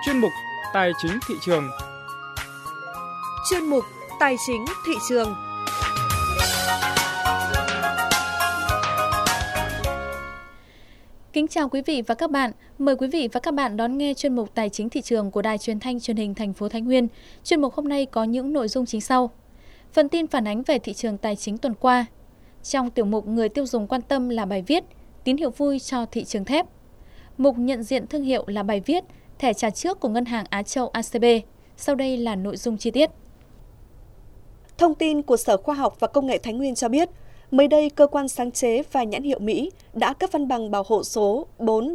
chuyên mục Tài chính thị trường. Chuyên mục Tài chính thị trường. Kính chào quý vị và các bạn. Mời quý vị và các bạn đón nghe chuyên mục Tài chính thị trường của Đài Truyền thanh Truyền hình thành phố Thái Nguyên. Chuyên mục hôm nay có những nội dung chính sau. Phần tin phản ánh về thị trường tài chính tuần qua. Trong tiểu mục Người tiêu dùng quan tâm là bài viết Tín hiệu vui cho thị trường thép. Mục nhận diện thương hiệu là bài viết Thẻ trả trước của Ngân hàng Á Châu ACB. Sau đây là nội dung chi tiết. Thông tin của Sở Khoa học và Công nghệ Thái Nguyên cho biết, mới đây, Cơ quan Sáng chế và Nhãn hiệu Mỹ đã cấp văn bằng bảo hộ số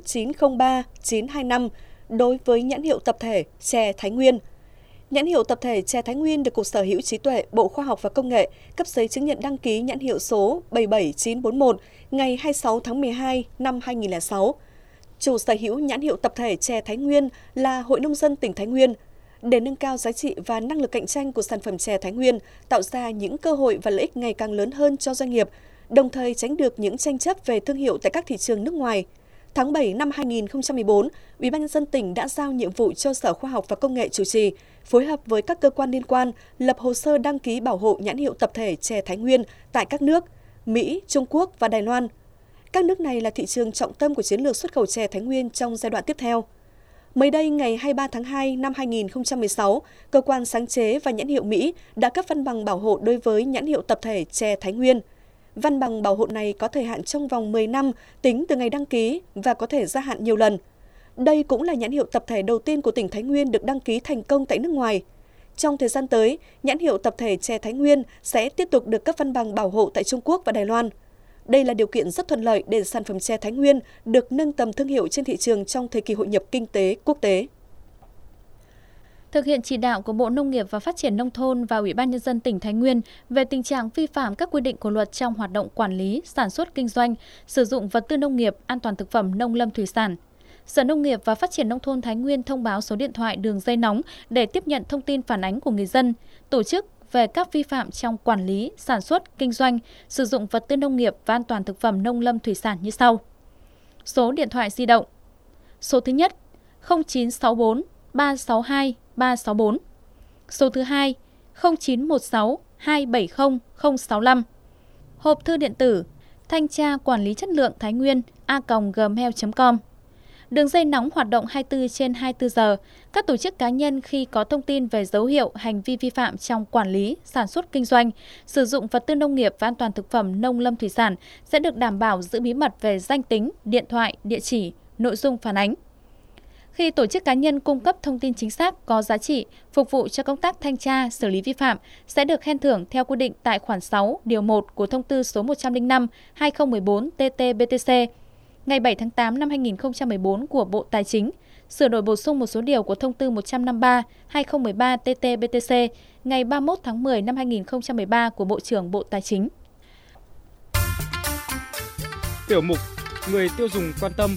4903925 đối với nhãn hiệu tập thể chè Thái Nguyên. Nhãn hiệu tập thể chè Thái Nguyên được Cục Sở hữu trí tuệ Bộ Khoa học và Công nghệ cấp giấy chứng nhận đăng ký nhãn hiệu số 77941 ngày 26 tháng 12 năm 2006. Chủ sở hữu nhãn hiệu tập thể chè Thái Nguyên là Hội Nông dân tỉnh Thái Nguyên. Để nâng cao giá trị và năng lực cạnh tranh của sản phẩm chè Thái Nguyên, tạo ra những cơ hội và lợi ích ngày càng lớn hơn cho doanh nghiệp, đồng thời tránh được những tranh chấp về thương hiệu tại các thị trường nước ngoài. Tháng 7 năm 2014, UBND tỉnh đã giao nhiệm vụ cho Sở Khoa học và Công nghệ chủ trì, phối hợp với các cơ quan liên quan lập hồ sơ đăng ký bảo hộ nhãn hiệu tập thể chè Thái Nguyên tại các nước Mỹ, Trung Quốc và Đài Loan. Các nước này là thị trường trọng tâm của chiến lược xuất khẩu chè Thái Nguyên trong giai đoạn tiếp theo. Mới đây, ngày 23 tháng 2 năm 2016, Cơ quan Sáng chế và Nhãn hiệu Mỹ đã cấp văn bằng bảo hộ đối với nhãn hiệu tập thể chè Thái Nguyên. Văn bằng bảo hộ này có thời hạn trong vòng 10 năm tính từ ngày đăng ký và có thể gia hạn nhiều lần. Đây cũng là nhãn hiệu tập thể đầu tiên của tỉnh Thái Nguyên được đăng ký thành công tại nước ngoài. Trong thời gian tới, nhãn hiệu tập thể chè Thái Nguyên sẽ tiếp tục được cấp văn bằng bảo hộ tại Trung Quốc và Đài Loan. Đây là điều kiện rất thuận lợi để sản phẩm chè Thái Nguyên được nâng tầm thương hiệu trên thị trường trong thời kỳ hội nhập kinh tế quốc tế. Thực hiện chỉ đạo của Bộ Nông nghiệp và Phát triển Nông thôn và Ủy ban Nhân dân tỉnh Thái Nguyên về tình trạng vi phạm các quy định của luật trong hoạt động quản lý, sản xuất, kinh doanh, sử dụng vật tư nông nghiệp, an toàn thực phẩm, nông lâm thủy sản, Sở Nông nghiệp và Phát triển Nông thôn Thái Nguyên thông báo số điện thoại đường dây nóng để tiếp nhận thông tin phản ánh của người dân, tổ chức về các vi phạm trong quản lý, sản xuất, kinh doanh, sử dụng vật tư nông nghiệp và an toàn thực phẩm nông lâm thủy sản như sau. Số điện thoại di động. Số thứ nhất 0964 362 364. Số thứ hai 0916 270 065. Hộp thư điện tử thanh tra quản lý chất lượng Thái Nguyên a.gmail.com. Đường dây nóng hoạt động 24/24 giờ. Các tổ chức cá nhân khi có thông tin về dấu hiệu hành vi vi phạm trong quản lý, sản xuất kinh doanh, sử dụng vật tư nông nghiệp và an toàn thực phẩm nông lâm thủy sản sẽ được đảm bảo giữ bí mật về danh tính, điện thoại, địa chỉ, nội dung phản ánh. Khi tổ chức cá nhân cung cấp thông tin chính xác có giá trị, phục vụ cho công tác thanh tra, xử lý vi phạm sẽ được khen thưởng theo quy định tại khoản 6, điều 1 của thông tư số 105/2014 TT-BTC ngày 7 tháng 8 năm 2014 của Bộ Tài chính, sửa đổi bổ sung một số điều của thông tư 153/2013 TT-BTC ngày 31 tháng 10 năm 2013 của Bộ trưởng Bộ Tài chính. Tiểu mục Người tiêu dùng quan tâm.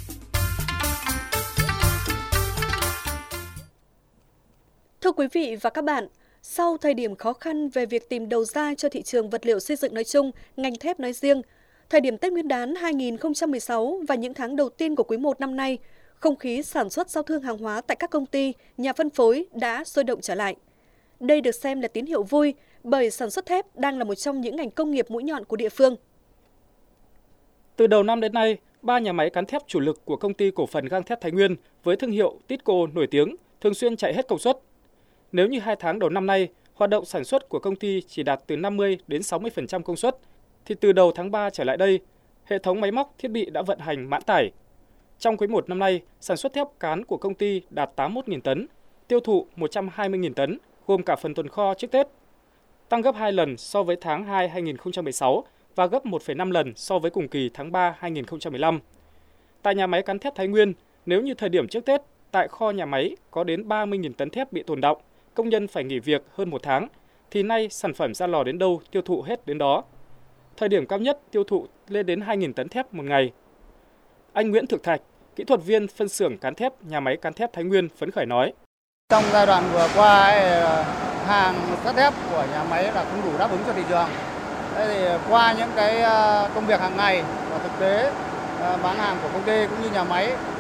Thưa quý vị và các bạn, sau thời điểm khó khăn về việc tìm đầu ra cho thị trường vật liệu xây dựng nói chung, ngành thép nói riêng, thời điểm Tết Nguyên đán 2016 và những tháng đầu tiên của quý 1 năm nay, không khí sản xuất giao thương hàng hóa tại các công ty, nhà phân phối đã sôi động trở lại. Đây được xem là tín hiệu vui bởi sản xuất thép đang là một trong những ngành công nghiệp mũi nhọn của địa phương. Từ đầu năm đến nay, 3 nhà máy cán thép chủ lực của Công ty Cổ phần Gang thép Thái Nguyên với thương hiệu Titco nổi tiếng thường xuyên chạy hết công suất. Nếu như 2 tháng đầu năm nay, hoạt động sản xuất của công ty chỉ đạt từ 50 đến 60% công suất, thì từ đầu tháng 3 trở lại đây, hệ thống máy móc, thiết bị đã vận hành mãn tải. Trong quý 1 năm nay, sản xuất thép cán của công ty đạt 81.000 tấn, tiêu thụ 120.000 tấn, gồm cả phần tồn kho trước Tết, tăng gấp 2 lần so với tháng 2 2016 và gấp 1,5 lần so với cùng kỳ tháng 3 2015. Tại nhà máy cán thép Thái Nguyên, nếu như thời điểm trước Tết, tại kho nhà máy có đến 30.000 tấn thép bị tồn đọng, công nhân phải nghỉ việc hơn 1 tháng, thì nay sản phẩm ra lò đến đâu tiêu thụ hết đến đó. Thời điểm cao nhất tiêu thụ lên đến 2.000 tấn thép một ngày. Anh Nguyễn Thực Thạch, kỹ thuật viên phân xưởng cán thép nhà máy cán thép Thái Nguyên phấn khởi nói. Trong giai đoạn vừa qua, hàng sắt thép của nhà máy là không đủ đáp ứng cho thị trường. Thế thì qua những cái công việc hàng ngày và thực tế bán hàng của công ty cũng như nhà máy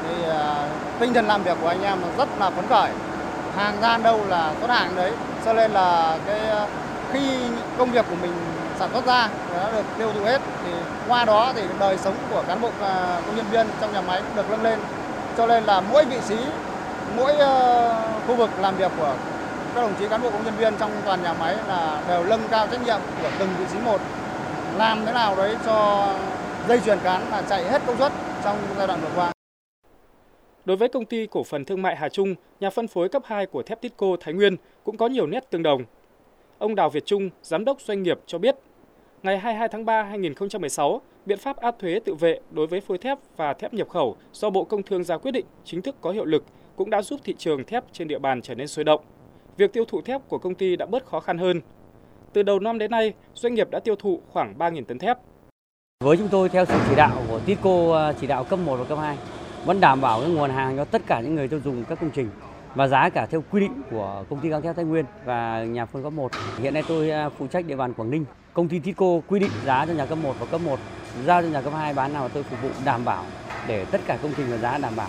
thì tinh thần làm việc của anh em rất là phấn khởi. Hàng ra đâu là xuất hàng đấy, cho nên là khi công việc của mình sản xuất ra đã được tiêu thụ hết thì qua đó thì đời sống của cán bộ công nhân viên trong nhà máy cũng được nâng lên. Cho nên là mỗi vị trí, mỗi khu vực làm việc của các đồng chí cán bộ công nhân viên trong toàn nhà máy là đều nâng cao trách nhiệm của từng vị trí một, làm thế nào đấy cho dây chuyền cán là chạy hết công suất trong giai đoạn vừa qua. Đối với công ty cổ phần thương mại Hà Trung, nhà phân phối cấp 2 của thép Titco Thái Nguyên cũng có nhiều nét tương đồng. Ông Đào Việt Trung, giám đốc doanh nghiệp cho biết, ngày 22 tháng 3 2016, biện pháp áp thuế tự vệ đối với phôi thép và thép nhập khẩu do Bộ Công Thương ra quyết định chính thức có hiệu lực cũng đã giúp thị trường thép trên địa bàn trở nên sôi động. Việc tiêu thụ thép của công ty đã bớt khó khăn hơn. Từ đầu năm đến nay, doanh nghiệp đã tiêu thụ khoảng 3.000 tấn thép. Với chúng tôi, theo sự chỉ đạo của Titco, chỉ đạo cấp 1 và cấp 2, vẫn đảm bảo cái nguồn hàng cho tất cả những người tiêu dùng các công trình và giá cả theo quy định của công ty gang thép Thái Nguyên và nhà phân cấp 1. Hiện nay tôi phụ trách địa bàn Quảng Ninh. Công ty Titco quy định giá cho nhà cấp 1 và cấp 1, giao cho nhà cấp 2 bán nào tôi phục vụ đảm bảo để tất cả công trình và giá đảm bảo.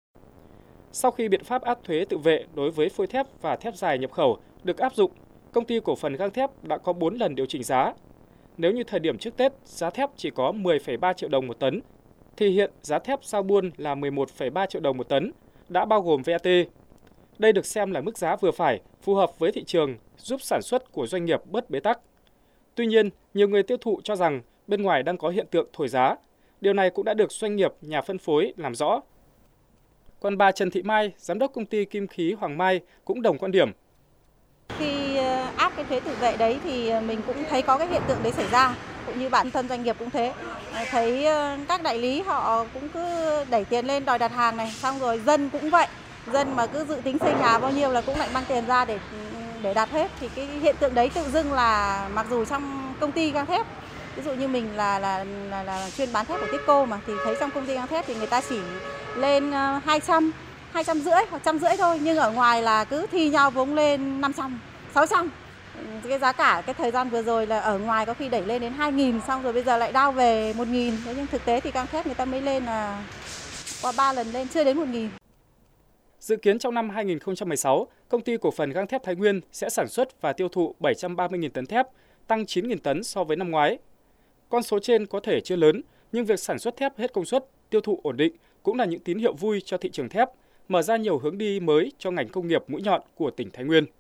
Sau khi biện pháp áp thuế tự vệ đối với phôi thép và thép dài nhập khẩu được áp dụng, công ty cổ phần gang thép đã có 4 lần điều chỉnh giá. Nếu như thời điểm trước Tết, giá thép chỉ có 10,3 triệu đồng một tấn, thì hiện giá thép giao buôn là 11,3 triệu đồng một tấn, đã bao gồm VAT. Đây được xem là mức giá vừa phải, phù hợp với thị trường, giúp sản xuất của doanh nghiệp bớt bế tắc. Tuy nhiên, nhiều người tiêu thụ cho rằng bên ngoài đang có hiện tượng thổi giá. Điều này cũng đã được doanh nghiệp, nhà phân phối làm rõ. Còn bà Trần Thị Mai, giám đốc công ty kim khí Hoàng Mai cũng đồng quan điểm. Khi áp cái thuế tự vệ đấy thì mình cũng thấy có cái hiện tượng đấy xảy ra, cũng như bản thân doanh nghiệp cũng thế. Thấy các đại lý họ cũng cứ đẩy tiền lên đòi đặt hàng này, xong rồi dân cũng vậy. Dân mà cứ dự tính xây nhà bao nhiêu là cũng lại mang tiền ra để đặt hết. Thì cái hiện tượng đấy tự dưng là mặc dù trong công ty gang thép, ví dụ như mình là chuyên bán thép của Titco mà, thì thấy trong công ty gang thép thì người ta chỉ lên 200, 250 hoặc 150 thôi, nhưng ở ngoài là cứ thi nhau vống lên 500, 600. Cái giá cả cái thời gian vừa rồi là ở ngoài có khi đẩy lên đến 2.000, xong rồi bây giờ lại đao về 1.000. Thế nhưng thực tế thì gang thép người ta mới lên là qua 3 lần lên chưa đến 1.000. Dự kiến trong năm 2016, công ty cổ phần gang thép Thái Nguyên sẽ sản xuất và tiêu thụ 730.000 tấn thép, tăng 9.000 tấn so với năm ngoái. Con số trên có thể chưa lớn, nhưng việc sản xuất thép hết công suất, tiêu thụ ổn định cũng là những tín hiệu vui cho thị trường thép, mở ra nhiều hướng đi mới cho ngành công nghiệp mũi nhọn của tỉnh Thái Nguyên.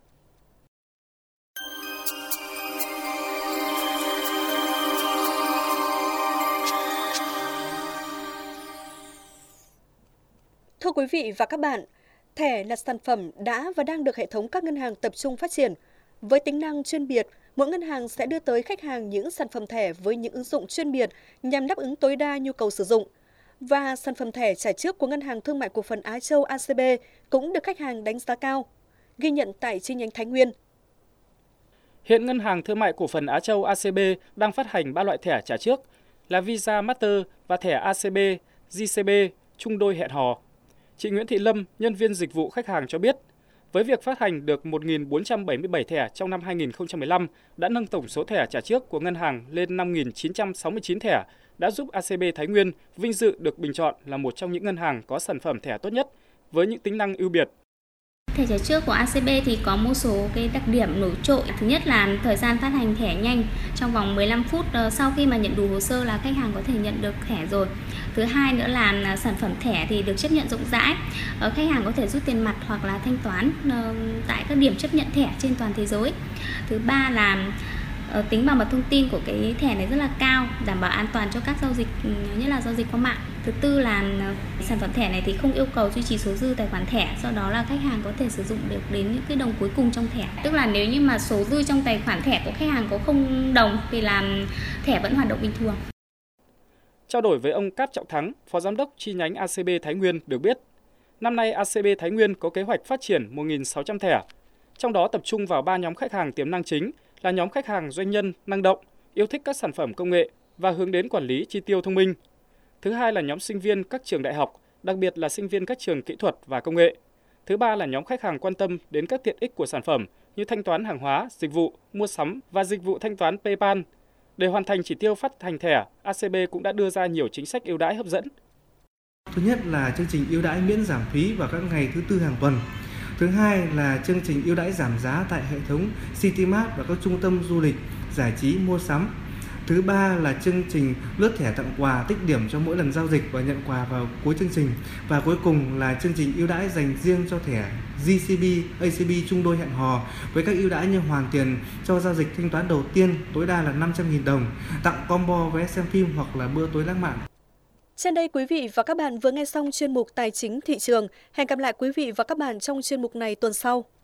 Thưa quý vị và các bạn, thẻ là sản phẩm đã và đang được hệ thống các ngân hàng tập trung phát triển. Với tính năng chuyên biệt, mỗi ngân hàng sẽ đưa tới khách hàng những sản phẩm thẻ với những ứng dụng chuyên biệt nhằm đáp ứng tối đa nhu cầu sử dụng. Và sản phẩm thẻ trả trước của Ngân hàng Thương mại Cổ phần Á Châu ACB cũng được khách hàng đánh giá cao, ghi nhận tại chi nhánh Thái Nguyên. Hiện Ngân hàng Thương mại Cổ phần Á Châu ACB đang phát hành 3 loại thẻ trả trước là Visa Master và thẻ ACB, GCB, chung đôi hẹn hò. Chị Nguyễn Thị Lâm, nhân viên dịch vụ khách hàng cho biết, với việc phát hành được 1.477 thẻ trong năm 2015 đã nâng tổng số thẻ trả trước của ngân hàng lên 5.969 thẻ, đã giúp ACB Thái Nguyên vinh dự được bình chọn là một trong những ngân hàng có sản phẩm thẻ tốt nhất với những tính năng ưu biệt. Thẻ trả trước của ACB thì có một số cái đặc điểm nổi trội. Thứ nhất là thời gian phát hành thẻ nhanh, trong vòng 15 phút sau khi mà nhận đủ hồ sơ là khách hàng có thể nhận được thẻ rồi. Thứ hai nữa là sản phẩm thẻ thì được chấp nhận rộng rãi. Khách hàng có thể rút tiền mặt hoặc là thanh toán tại các điểm chấp nhận thẻ trên toàn thế giới. Thứ ba là tính bảo mật thông tin của cái thẻ này rất là cao, đảm bảo an toàn cho các giao dịch, nhất là giao dịch qua mạng. Thứ tư là sản phẩm thẻ này thì không yêu cầu duy trì số dư tài khoản thẻ, do đó là khách hàng có thể sử dụng được đến những cái đồng cuối cùng trong thẻ. Tức là nếu như mà số dư trong tài khoản thẻ của khách hàng có 0 đồng thì là thẻ vẫn hoạt động bình thường. Trao đổi với ông Cáp Trọng Thắng, Phó Giám đốc chi nhánh ACB Thái Nguyên được biết, năm nay ACB Thái Nguyên có kế hoạch phát triển 1.600 thẻ, trong đó tập trung vào 3 nhóm khách hàng tiềm năng chính là nhóm khách hàng doanh nhân, năng động, yêu thích các sản phẩm công nghệ và hướng đến quản lý chi tiêu thông minh. Thứ hai là nhóm sinh viên các trường đại học, đặc biệt là sinh viên các trường kỹ thuật và công nghệ. Thứ ba là nhóm khách hàng quan tâm đến các tiện ích của sản phẩm như thanh toán hàng hóa, dịch vụ, mua sắm và dịch vụ thanh toán PayPal. Để hoàn thành chỉ tiêu phát hành thẻ, ACB cũng đã đưa ra nhiều chính sách ưu đãi hấp dẫn. Thứ nhất là chương trình ưu đãi miễn giảm phí vào các ngày thứ Tư hàng tuần. Thứ hai là chương trình ưu đãi giảm giá tại hệ thống Citymart và các trung tâm du lịch, giải trí, mua sắm. Thứ ba là chương trình lướt thẻ tặng quà tích điểm cho mỗi lần giao dịch và nhận quà vào cuối chương trình. Và cuối cùng là chương trình ưu đãi dành riêng cho thẻ GCB, ACB chung đôi hẹn hò với các ưu đãi như hoàn tiền cho giao dịch thanh toán đầu tiên tối đa là 500.000 đồng, tặng combo vé xem phim hoặc là bữa tối lãng mạn. Trên đây quý vị và các bạn vừa nghe xong chuyên mục Tài chính thị trường. Hẹn gặp lại quý vị và các bạn trong chuyên mục này tuần sau.